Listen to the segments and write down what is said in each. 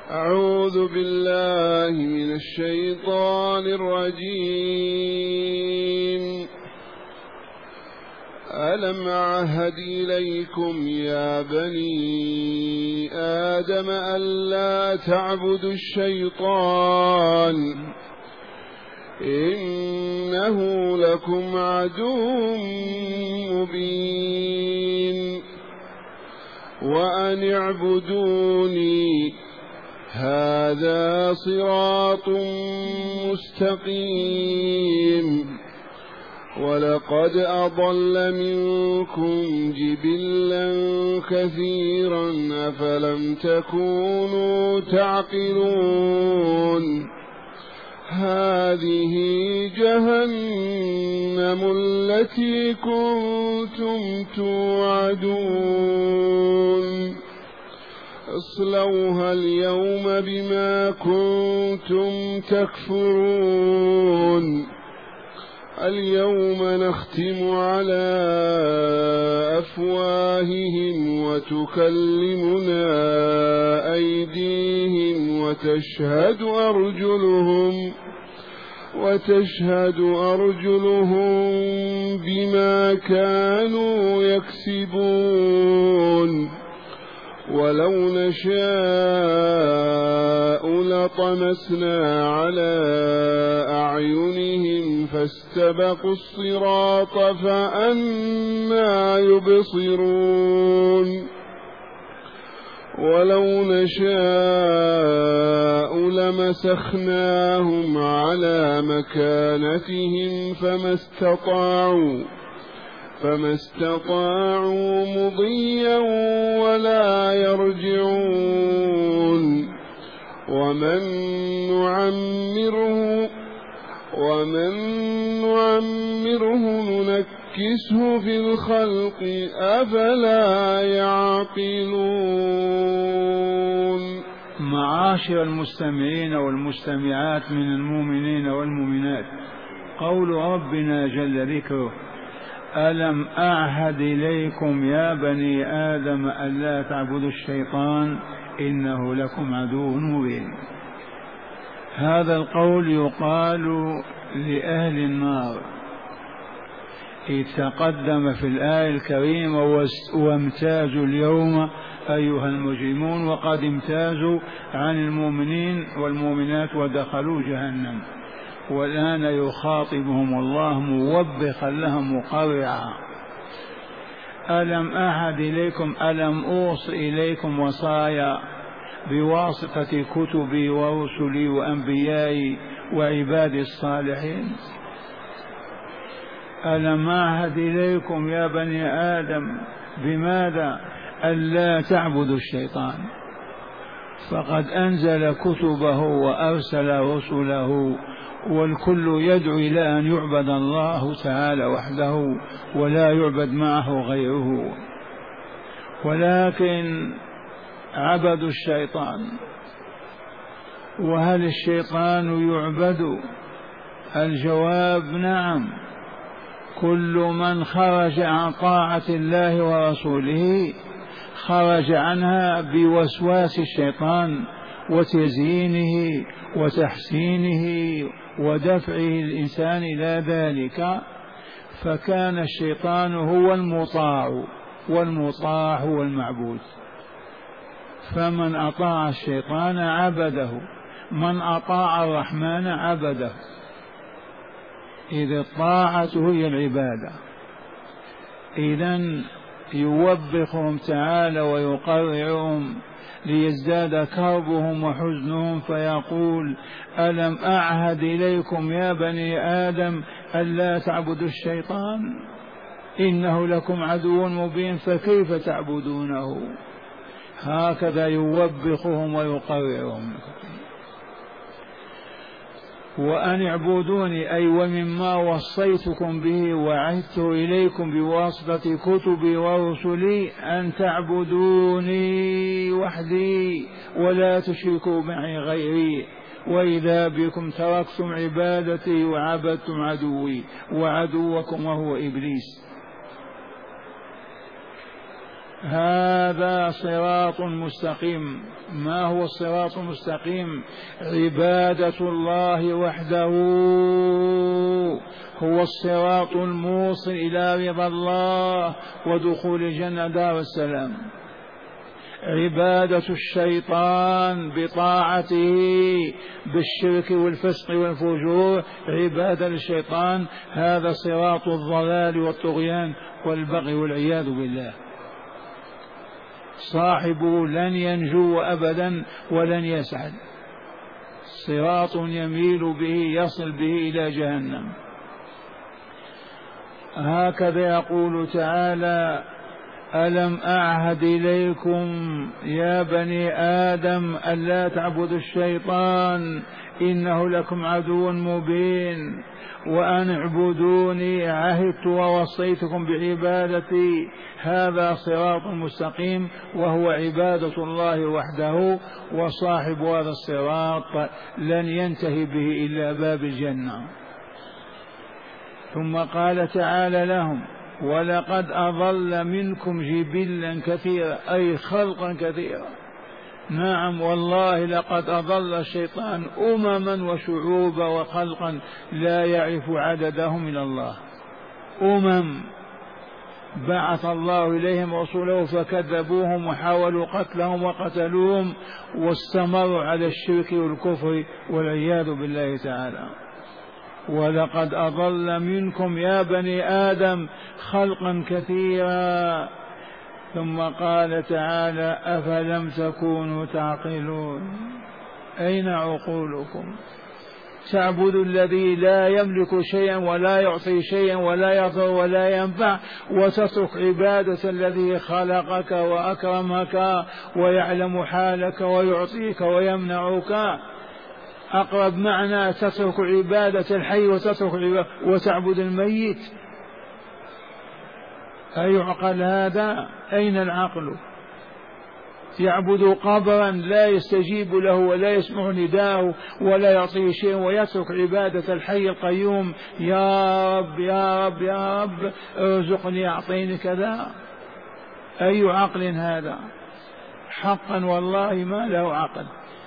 أعوذ بالله من الشيطان الرجيم. ألم أعهد إليكم يا بني آدم ألا تعبدوا الشيطان إنه لكم عدو مبين وأن اعبدوني هذا صراط مستقيم ولقد أضل منكم جبلا كثيرا أفلم تكونوا تعقلون هذه جهنم التي كنتم توعدون اصلوها اليوم بما كنتم تكفرون اليوم نختم على أفواههم وتكلمنا أيديهم وتشهد أرجلهم بما كانوا يكسبون ولو نشاء لطمسنا على أعينهم فاستبقوا الصراط فأنى يبصرون ولو نشاء لمسخناهم على مكانتهم فما استطاعوا مضيا ولا يرجعون ومن نعمره ننكسه في الخلق أفلا يعقلون. معاشر المستمعين والمستمعات من المؤمنين والمؤمنات، قول ربنا جل ذكره: ألم أعهد إليكم يا بني آدم ألا تعبدوا الشيطان إنه لكم عدو مبين. هذا القول يقال لأهل النار، إذ تقدم في الآية الكريمة: وامتازوا اليوم أيها المجرمون، وقد امتازوا عن المؤمنين والمؤمنات ودخلوا جهنم. والآن يخاطبهم الله موبخا لهم مقرعا: ألم أعهد إليكم، ألم أوص إليكم وصايا بواسطة كتبي ورسلي وأنبيائي وعبادي الصالحين؟ ألم أعهد إليكم يا بني آدم بماذا؟ ألا تعبدوا الشيطان، فقد أنزل كتبه وأرسل رسله، والكل يدعو إلى أن يعبد الله تعالى وحده ولا يعبد معه غيره، ولكن عبدوا الشيطان. وهل الشيطان يعبد؟ الجواب: نعم. كل من خرج عن طاعة الله ورسوله خرج عنها بوسواس الشيطان وتزيينه وتحسينه ودفعه الإنسان إلى ذلك، فكان الشيطان هو المطاع والمطاع هو المعبود. فمن أطاع الشيطان عبده، من أطاع الرحمن عبده، إذ الطاعة هي العبادة. إذن يوبخهم تعالى ويقرعهم ليزداد كربهم وحزنهم، فيقول: ألم أعهد إليكم يا بني آدم ألا تعبدوا الشيطان إنه لكم عدو مبين فكيف تعبدونه؟ هكذا يوبخهم ويقرعهم. وأن اعبدوني، أي ومما وصيتكم به وعهدت إليكم بواسطة كتبي ورسلي أن تعبدوني وحدي ولا تشركوا معي غيري، وإذا بكم تركتم عبادتي وعبدتم عدوي وعدوكم وهو إبليس. هذا صراط مستقيم. ما هو الصراط المستقيم؟ عبادة الله وحده هو الصراط الموصل إلى رضا الله ودخول الجنة دار السلام. عبادة الشيطان بطاعته بالشرك والفسق والفجور عبادة للشيطان، هذا صراط الضلال والطغيان والبغي والعياذ بالله. صاحبه لن ينجو أبدا ولن يسعد، صراط يميل به يصل به إلى جهنم. هكذا يقول تعالى: ألم أعهد إليكم يا بني آدم ألا تعبدوا الشيطان إنه لكم عدو مبين وأن اعبدوني عهدت ووصيتكم بعبادتي. هذا صراط مستقيم وهو عبادة الله وحده، وصاحب هذا الصراط لن ينتهي به إلا باب الجنة. ثم قال تعالى لهم: ولقد أضل منكم جبلا كثيرا، أي خلقا كثيرا. نعم والله لقد أضل الشيطان أمما وشعوبا وخلقا لا يعرف عددهم من الله. بعث الله إليهم رسوله فكذبوهم وحاولوا قتلهم وقتلوهم واستمروا على الشرك والكفر والعياذ بالله تعالى. ولقد أضل منكم يا بني آدم خلقا كثيرا. ثم قال تعالى: أفلم تكونوا تعقلون؟ أين عقولكم؟ تعبد الذي لا يملك شيئا ولا يعطي شيئا ولا يضر ولا ينفع، وتترك عبادة الذي خلقك وأكرمك ويعلم حالك ويعطيك ويمنعك. أقرب معنى تترك عبادة الحي وتعبد الميت. أيعقل هذا؟ أين العقل؟ يعبد قبرا لا يستجيب له ولا يسمع نداءه ولا يعطيه شيء، ويترك عبادة الحي القيوم: يا رب يا رب يا رب ارزقني أعطيني كذا. أي عقل هذا؟ حقا والله ما له عقل.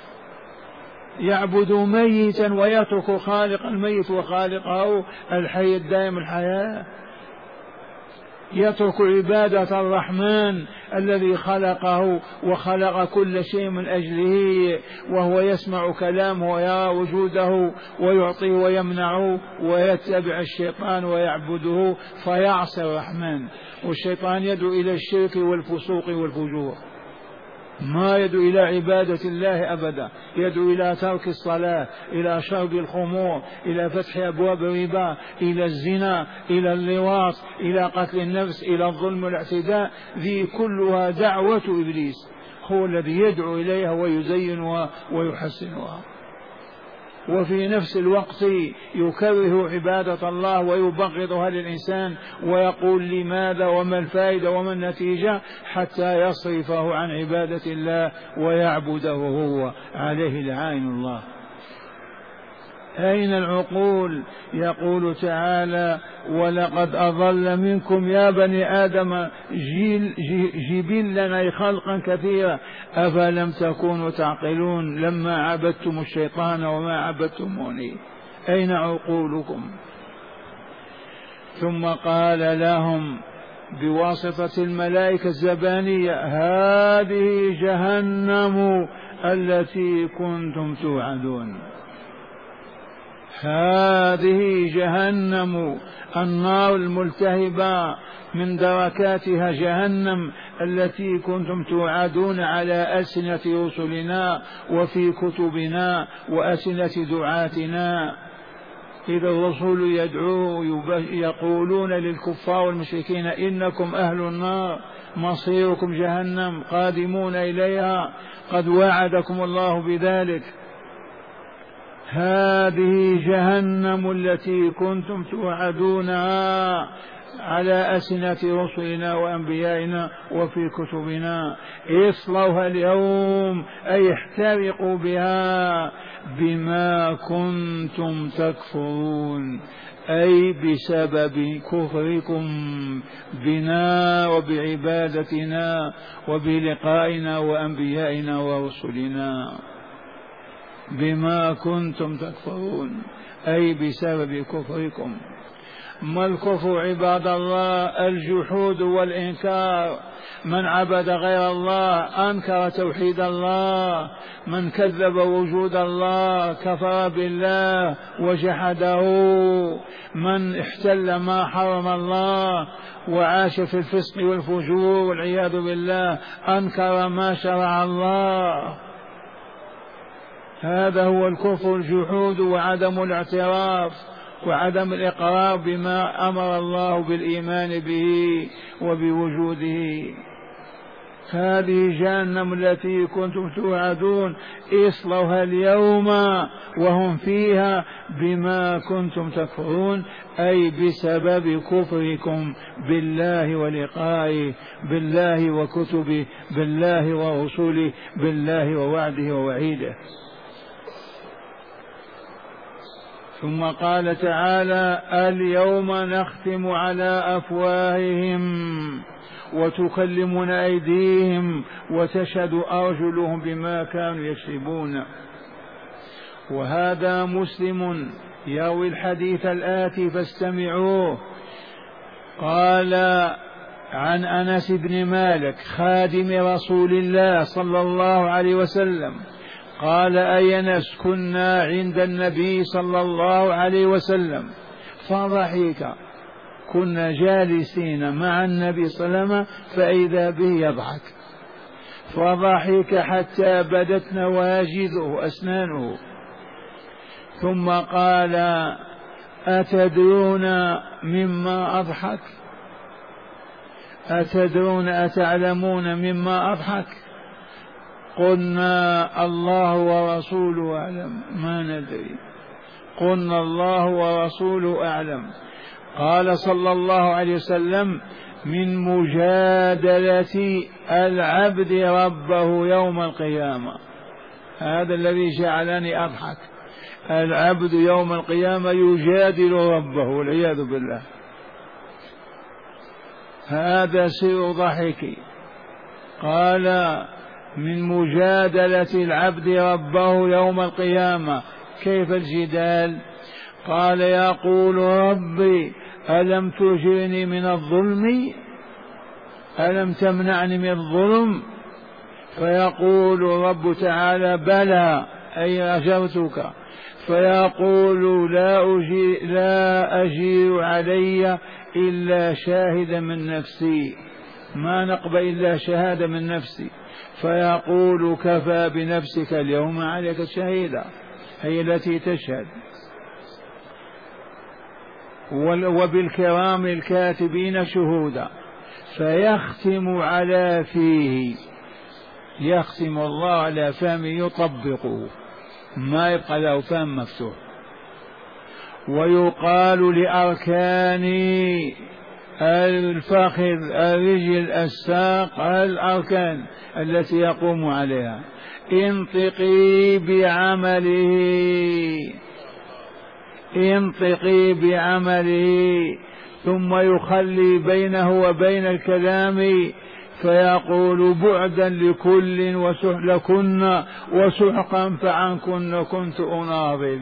يعبد ميتا ويترك خالق الميت وخالقه الحي الدائم الحياة. يترك عبادة الرحمن الذي خلقه وخلق كل شيء من أجله، وهو يسمع كلامه ويرى وجوده ويعطي ويمنع، ويتبع الشيطان ويعبده فيعصي الرحمن. والشيطان يدعو إلى الشرك والفسوق والفجور، ما يدعو إلى عبادة الله أبدا، يدعو إلى ترك الصلاة، إلى شرب الخمور، إلى فتح أبواب الربا، إلى الزنا، إلى اللواط، إلى قتل النفس، إلى الظلم والاعتداء. ذي كلها دعوة إبليس، هو الذي يدعو إليها ويزينها ويحسنها، وفي نفس الوقت يكره عبادة الله ويبغضها للإنسان ويقول: لماذا وما الفائدة وما النتيجة؟ حتى يصرفه عن عبادة الله ويعبده هو، عليه لعائن الله. أين العقول؟ يقول تعالى: ولقد أضل منكم يا بني آدم جبلا أي خلقا كثيرا أفلم تكونوا تعقلون لما عبدتم الشيطان وما عبدتموني. أين عقولكم؟ ثم قال لهم بواسطة الملائكة الزبانية: هذه جهنم التي كنتم توعدون. هذه جهنم، النار الملتهبة من دركاتها جهنم التي كنتم توعدون على ألسنة رسلنا وفي كتبنا وألسنة دعاتنا. إذا الرسول يدعو يقولون للكفار والمشركين: إنكم أهل النار مصيركم جهنم قادمون إليها، قد وعدكم الله بذلك. هذه جهنم التي كنتم توعدونها على ألسنة رسلنا وأنبيائنا وفي كتبنا، اصلوها اليوم أي احترقوا بها. بما كنتم تكفرون، أي بسبب كفركم بنا وبعبادتنا وبلقائنا وأنبيائنا ورسلنا. بما كنتم تكفرون أي بسبب كفركم. ما الكفر عباد الله؟ الجحود والإنكار. من عبد غير الله أنكر توحيد الله، من كذب وجود الله كفر بالله وجحده، من احتل ما حرم الله وعاش في الفسق والفجور والعياذ بالله أنكر ما شرع الله. هذا هو الكفر، الجحود وعدم الاعتراف وعدم الإقرار بما أمر الله بالإيمان به وبوجوده. هذه جهنم التي كنتم توعدون اصلوها اليوم وهم فيها بما كنتم تكفرون، أي بسبب كفركم بالله ولقائه، بالله وكتبه، بالله ورسوله، بالله ووعده ووعيده. ثم قال تعالى: اليوم نختم على أفواههم وتكلمنا أيديهم وتشهد أرجلهم بما كانوا يكسبون. وهذا مسلم يروي الحديث الآتي فاستمعوه. قال عن أنس بن مالك خادم رسول الله صلى الله عليه وسلم قال: أي أنس كنا عند النبي صلى الله عليه وسلم فضحك، كنا جالسين مع النبي صلى الله عليه وسلم فإذا به يضحك، فضحك حتى بدت نواجذه أسنانه، ثم قال: أتدرون مما أضحك؟ أتدرون أتعلمون مما أضحك؟ قلنا: الله ورسوله أعلم. ما ندري. قلنا: الله ورسوله أعلم. قال صلى الله عليه وسلم: من مجادلة العبد ربه يوم القيامة. هذا الذي جعلني أضحك، العبد يوم القيامة يجادل ربه والعياذ بالله. هذا سر ضحكي. قال: من مجادلة العبد ربه يوم القيامة. كيف الجدال؟ قال: يقول: ربي ألم تجرني من الظلم؟ ألم تمنعني من الظلم؟ فيقول رب تعالى: بلى، أي أجرتك. فيقول: لا أجير علي إلا شاهدا من نفسي، ما نقبل إلا شهادة من نفسي. فيقول: كفى بنفسك اليوم عليك شهيدا، هي التي تشهد. وبالكرام الكاتبين شهودا. فيختم على فيه، يختم الله على فمه يطبقه، ما يبقى له فم مفتوح. ويقال لأركان الفخذ، الرجل، الساق، الأركان التي يقوم عليها: انطقي بعمله، انطقي بعمله. ثم يخلي بينه وبين الكلام فيقول: بعدا لكل لكن وسحقا فعنكن كنت أناضل.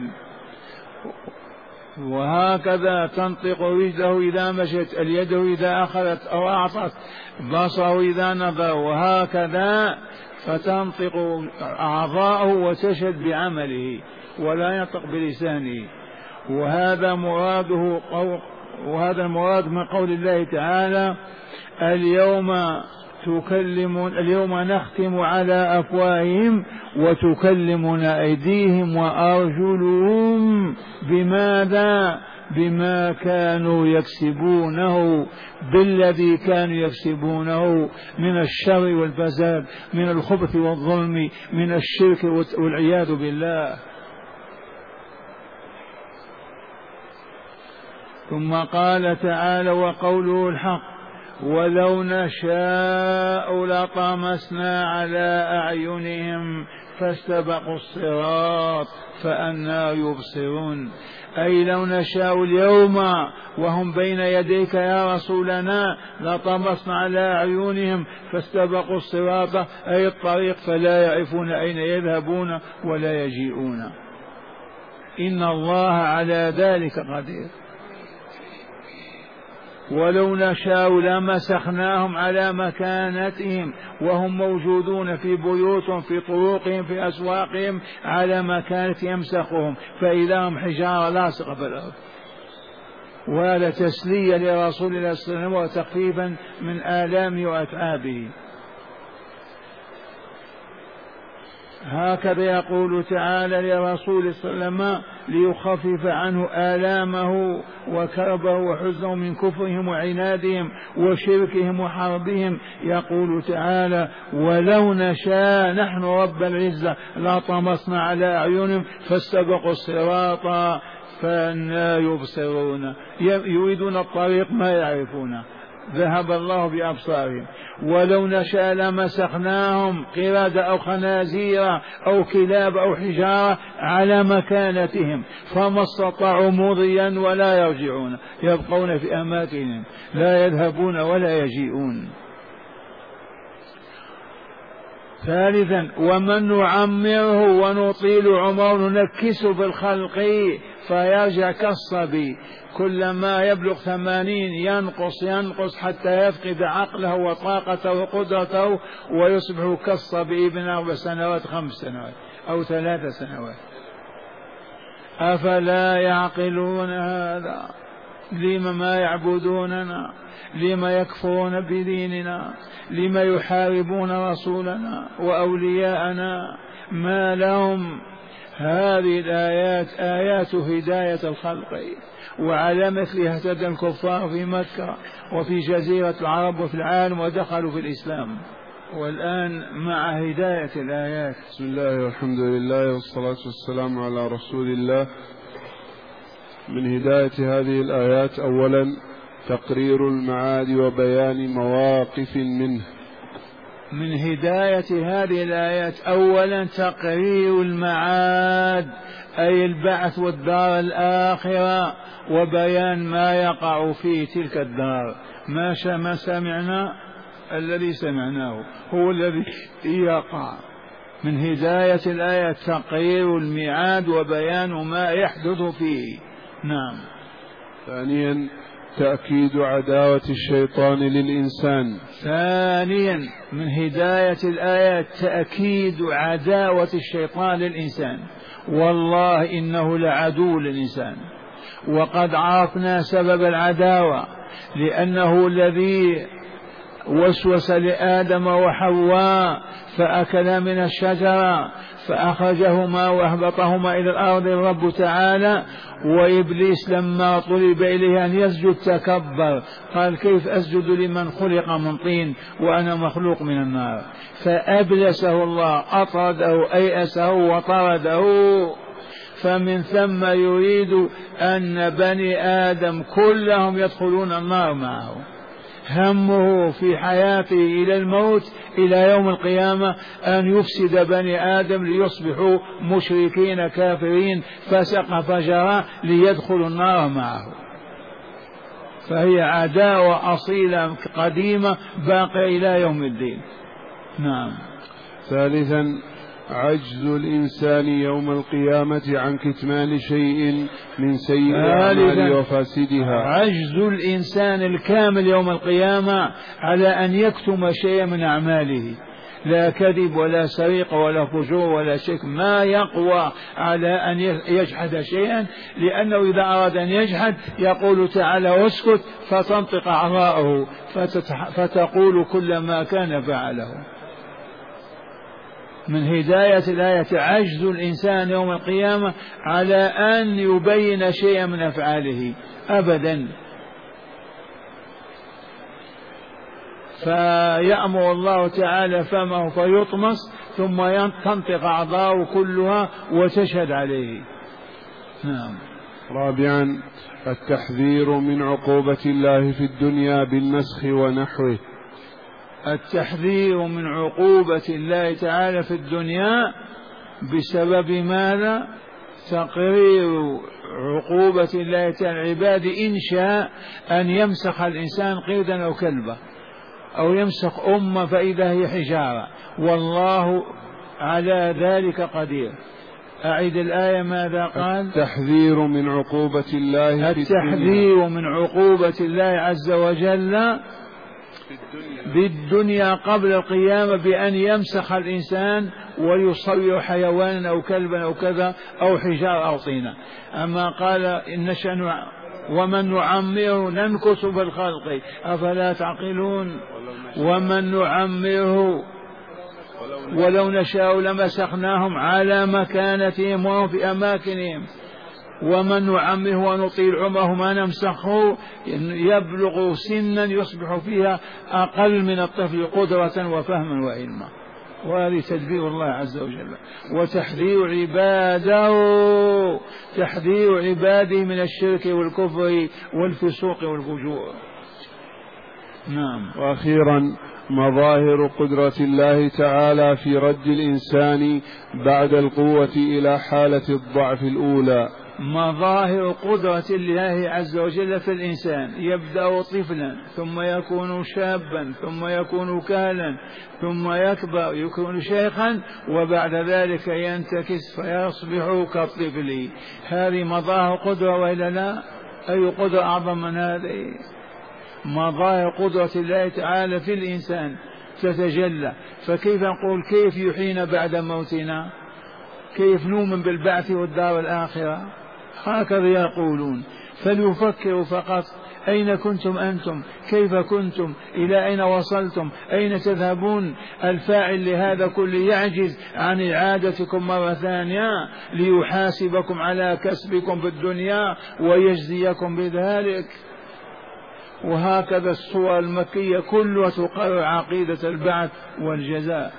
وهكذا تنطق رجله إذا مشت، اليده إذا أخذت أو أعطت، بصره إذا نظر، وهكذا فتنطق أعضاءه وتشهد بعمله ولا ينطق بلسانه. وهذا مراده وهذا المراد من قول الله تعالى: اليوم نختم على أفواههم وتكلمنا أيديهم وأرجلهم. بماذا؟ بما كانوا يكسبونه، بالذي كانوا يكسبونه من الشر والفساد، من الخبث والظلم، من الشرك والعياذ بالله. ثم قال تعالى: وقوله الحق: ولو نشاء لطمسنا على أعينهم فاستبقوا الصراط فأنى يبصرون. أي لو نشاء اليوم وهم بين يديك يا رسولنا لطمسنا على أعينهم فاستبقوا الصراط أي الطريق فلا يعرفون أين يذهبون ولا يجيئون. إن الله على ذلك قدير. ولو نشاء لمسخناهم على مكانتهم وهم موجودون في بيوتهم في طرقهم في أسواقهم على مكانة يمسخهم فإذا هم حجارة لاصقة في الأرض. وهذا تسلية لرسول الله صلى الله عليه وسلم وتخفيفا من آلامه وأتعابه. هكذا يقول تعالى لرسول صلى الله عليه وسلم ليخفف عنه آلامه وكربه وحزنه من كفرهم وعنادهم وشركهم وحربهم. يقول تعالى ولو نشاء نحن رب العزة لطمسنا على أعينهم فاستبقوا الصراط فأنى يبصرون. يريدون الطريق ما يعرفونه ذهب الله بأبصارهم. ولو نشاء لمسخناهم قردة أو خنازير أو كلاب أو حجارة على مكانتهم فما استطاعوا مضيا ولا يرجعون يبقون في أماكنهم لا يذهبون ولا يجيئون. ثالثا ومن نعمره ونطيل عمره ننكسه في الخلق فيرجع كالصبي كلما يبلغ 80 ينقص حتى يفقد عقله وطاقته وقدرته ويصبح كالصبي ابن 4 سنوات 5 سنوات أو 3 سنوات. أفلا يعقلون هذا؟ لم ما يعبدوننا؟ لم يكفرون بديننا؟ لم يحاربون رسولنا وأولياءنا؟ ما لهم؟ هذه الآيات آيات هداية الخلق وعلى مثلها اهتدى الكفار في مكة وفي جزيرة العرب وفي العالم ودخلوا في الإسلام. والآن مع هداية الآيات. بسم الله والحمد لله والصلاة والسلام على رسول الله. من هداية هذه الآيات أولا تقرير المعاد وبيان مواقف منه. من هداية هذه الآيات أولا تقرير المعاد أي البعث والدار الآخرة وبيان ما يقع في تلك الدار. ما سمعنا الذي سمعناه هو الذي يقع. من هداية الآية تقرير الميعاد وبيان ما يحدث فيه. نعم. ثانيا تأكيد عداوة الشيطان للإنسان. ثانيا من هداية الآيات تأكيد عداوة الشيطان للإنسان. والله إنه لعدو للإنسان وقد عرفنا سبب العداوة لأنه الذي وسوس لآدم وحواء فأكلا من الشجرة فأخرجهما وأهبطهما إلى الأرض الرب تعالى. وإبليس لما طلب إليه أن يسجد تكبر قال كيف أسجد لمن خلق من طين وأنا مخلوق من النار. فأبلسه الله أطرده أيأسه وطرده. فمن ثم يريد أن بني آدم كلهم يدخلون النار معه. همه في حياته إلى الموت إلى يوم القيامة أن يفسد بني آدم ليصبحوا مشركين كافرين فسق فجرا ليدخلوا النار معه. فهي عداوة أصيلة قديمة باقية إلى يوم الدين. نعم. ثالثا عجز الإنسان يوم القيامة عن كتمان شيء من سيء الأعمال وفاسدها. عجز الإنسان الكامل يوم القيامة على أن يكتم شيئا من أعماله، لا كذب ولا سرقة ولا فجور ولا شك، ما يقوى على أن يجحد شيئا، لأنه إذا أراد أن يجحد يقول تعالى اسكت فتنطق أعضاؤه فتقول كل ما كان فعله. من هداية الآية عجز الإنسان يوم القيامة على أن يبين شيئا من أفعاله أبدا. فيأمر الله تعالى فمه فيطمس ثم تنطق أعضاؤه كلها وتشهد عليه. نعم. رابعا التحذير من عقوبة الله في الدنيا بالنسخ ونحوه. التحذير من عقوبة الله تعالى في الدنيا بسبب ماذا؟ تقرير عقوبة الله تعالى العباد إن شاء أن يمسخ الإنسان قردا أو كلبا، أو يمسخ أمة فإذا هي حجارة، والله على ذلك قدير. أعيد الآية ماذا قال؟ التحذير من عقوبة الله في التحذير من عقوبة الله عز وجل بالدنيا قبل القيامة بأن يمسخ الإنسان ويصير حيوانا أو كلبا أو كذا أو حجار أو طينا. أما قال إن نشأ ومن نعمره ننكس في الخلق أفلا تعقلون. ومن نعمره ولو نشاء لمسخناهم على مكانتهم وهم في أماكنهم، ومن نعمره ونطيل عمره ما نمسخه يبلغ سنا يصبح فيها أقل من الطفل قدرة وفهما وعلما. وهذه تدبير الله عز وجل وتحذير عباده، تحذير عباده من الشرك والكفر والفسوق والفجور. نعم. وأخيرا مظاهر قدرة الله تعالى في رد الإنسان بعد القوة إلى حالة الضعف الأولى. مظاهر قدرة الله عز وجل في الإنسان: يبدأ طفلا ثم يكون شابا ثم يكون كهلا ثم يكبر يكون شيخا وبعد ذلك ينتكس فيصبح كالطفل. هذه مظاهر قدرة وإلا لا؟ أي قدرة أعظم من هذه؟ مظاهر قدرة الله تعالى في الإنسان تتجلى. فكيف نقول كيف يحيينا بعد موتنا؟ كيف نؤمن بالبعث والدار الآخرة؟ هكذا يقولون. فليفكروا فقط: أين كنتم أنتم؟ كيف كنتم؟ إلى أين وصلتم؟ أين تذهبون؟ الفاعل لهذا كله يعجز عن إعادتكم مرة ثانية ليحاسبكم على كسبكم في الدنيا ويجزيكم بذلك. وهكذا الصور المكية كلها تقرر عقيدة البعث والجزاء.